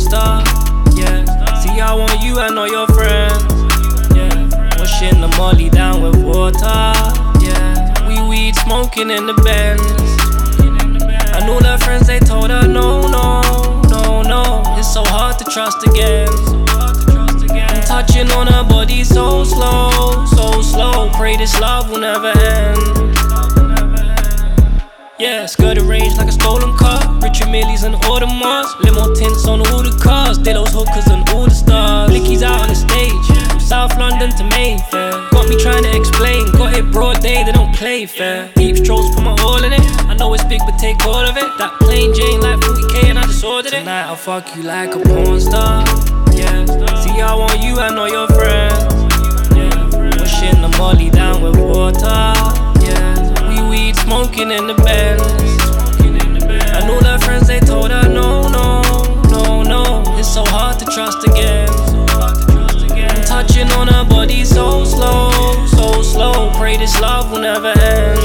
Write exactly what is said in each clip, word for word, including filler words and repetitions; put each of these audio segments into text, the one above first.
star. Yeah, see, I want you and all your friends. Yeah, washing the molly down with water. Yeah, we weed smoking in the Benz. And all her friends, they told her no, no, no, no. It's so hard to trust again. I'm touching on her body so slow, so slow. Pray this love will never end. Yeah, skirt range like a stolen car. Richard Millie's and Audemars. Limo tints on all the cars. Dillo's hookers and all the stars. Blicky's out on the stage. From South London to Mayfair. Got me trying to explain. Got it broad day, they don't play fair. Deep strokes, put my all in it. I know it's big, but take all of it. That plain Jane like forty K and I just ordered it. Tonight I'll fuck you like a porn star. Yeah, see, I want you and all your friends. Yeah, pushing the molly down with water. Yeah, we weed smoking in the Benz. And all her friends, they told her no, no, no, no. It's so hard to trust again. I'm touching on her body so slow, so slow. Pray this love will never end.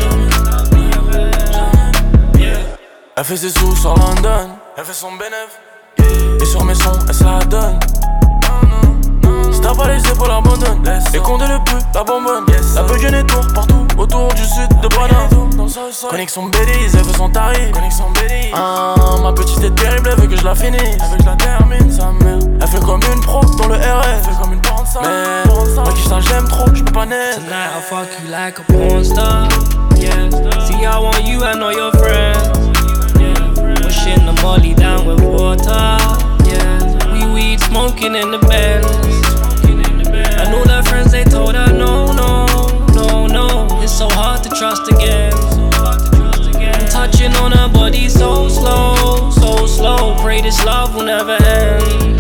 Elle fait ses sous sur London, elle fait son bénéf. Et sur mes sons, elle se la donne. Si t'as pas les épaules, abandonne. Et comptez le peu, la bonbonne. La peu gêner tour partout, autour du sud de Paname. Connexion Belize, elle veut son tarif. Ah, ma petite est terrible, elle veut que je la finisse. Elle veut que je la termine, sa mère. Elle fait comme une pro dans le R F. Elle fait comme une porn star. Mais, moi qui ça j'aime trop, j'peux pas naître. Tonight I'll fuck you like a porn star. Yeah, see, I want you and all your friends. Pushing the molly down with water. Yeah, we weed smoking in the Benz. And all her friends, they told her no, no, no, no. It's so hard to trust again. I'm touching on her body so slow, so slow. Pray this love will never end.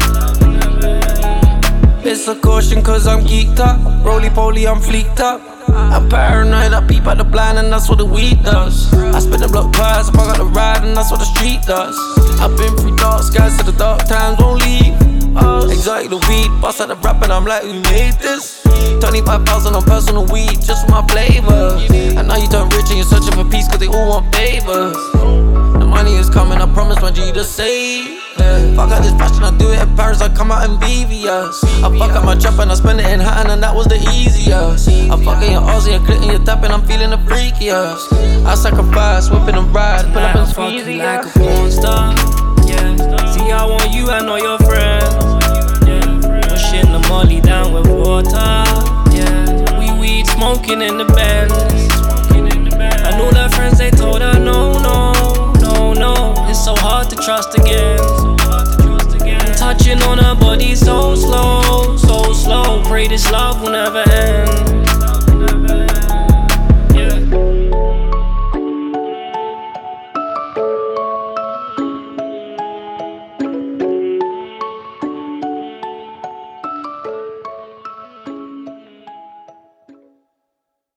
It's a caution cause I'm geeked up. Roly-poly, I'm fleeked up. I'm paranoid, I peep at the blind and that's what the weed does. I spin the block twice, if I got the ride and that's what the street does. I've been through dark skies so the dark times won't leave us. Exotic the weed, bust at the rap and I'm like, who made this? twenty-five thousand on personal weed, just for my flavor. And now you turn rich and you're searching for peace cause they all want favors. The money is coming, I promise my G to save. Yeah. Fuck out this fashion, I do it in Paris, I come out in V V S. I fuck out my trap and I spend it in Hatton and that was the easiest. I'm fucking your Aussie and clicking your tap and I'm feeling the freakiest. I sacrifice, whipping and ride, pull up and squeeze you like a porn star. Yeah, see, I want you and all your friends. Yeah, pushing the molly down with water. Yeah, we weed smoking in the Benz. And all her friends, they told her no, no, no, no. It's so hard to trust again. I'm touching on her body so slow, so slow. Pray this love will never end.